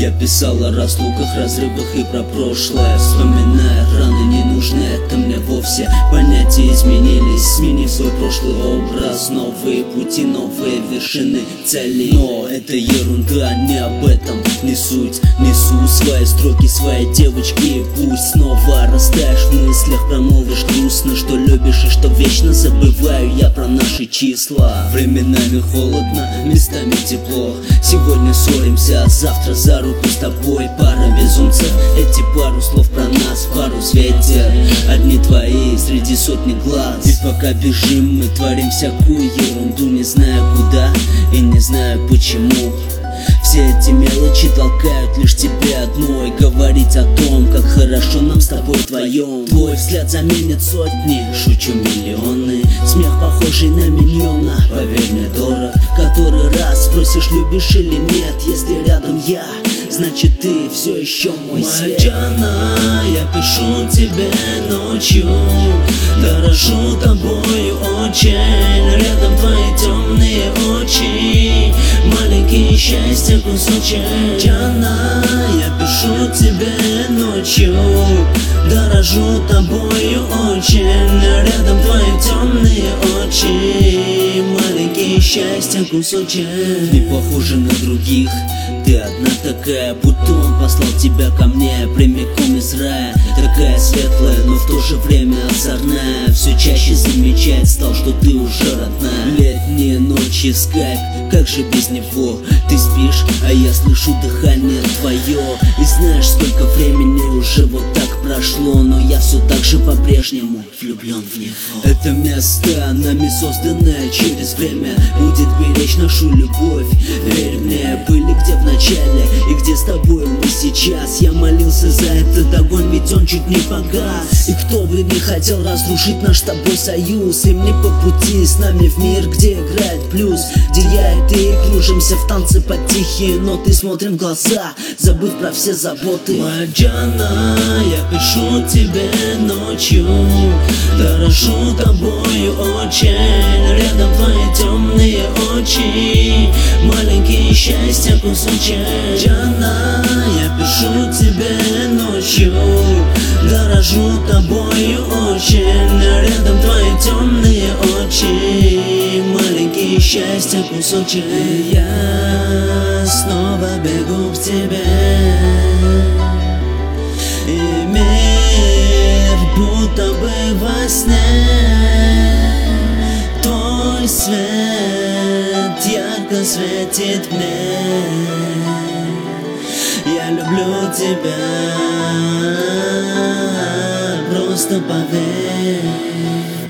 Я писал о разлуках, разрывах и про прошлое, вспоминая раны ненужные это мне вовсе. Понятия изменились, сменив свой прошлый образ. Новые пути, новые вершины, цели. Но это ерунда, не об этом, не суть. Несу свои строки, свои девочки. Пусть снова растаешь в мыслях, промолвишь грустно, что любишь и что вечно забываю я про наши числа. Временами холодно, местами тепло. Сегодня ссоримся, а завтра за руку с тобой. Пара безумцев, эти пару слов про нас, пару ветер. Одни твои среди сотни глаз. И пока бежим, мы творим всякую ерунду, не знаю куда и не знаю почему. Все эти мелочи толкают лишь тебе одной говорить о том, как хорошо нам с тобой вдвоем. Твой взгляд заменит сотни, шучу миллионы. Смех похожий на миньона, поверь мне дорог. Который раз спросишь, любишь или нет. Если рядом я, значит ты все еще мой свет. Джана, я пишу тебе ночью, дорожу тобою очень. Рядом твои темные очи, маленькие счастья кусочек. Джана, я пишу тебе ночью, дорожу тобою очень. Рядом твои темные очи, маленькие счастья кусочек. Не похожа на других, ты одна такая, будто он послал тебя ко мне прямиком из рая. Такая светлая, но в то же время озорная. Все чаще замечать стал, что ты уже родная. Летние ночи, скайп, как же без него? Ты спишь, а я слышу дыхание твое. И знаешь, сколько времени уже вот так прошло, но я все так же по-прежнему влюблен в него. Это место, нами созданное через время, будет беречь нашу любовь. Верь мне, были где в начале и где с тобой мы сейчас. Я молился за этот огонь, ведь он чуть не погас. И кто бы не хотел разрушить наш с тобой союз. Им не по пути с нами в мир, где играет плюс, где я и ты кружимся в танце под тихие ноты, смотрим в глаза, забыв про все заботы. Моя Джана, я пишу тебе ночью, дорожу тобою очень. Рядом твои темные очи, маленькие счастья кусочек. Джана, я пишу тебе ночью, дорожу тобою очень. Рядом твои темные очи, маленькие счастья кусочек. Я снова бегу к тебе, и мир будто бы во сне. Твой свет ярко светит мне. Я люблю тебя, просто поверь.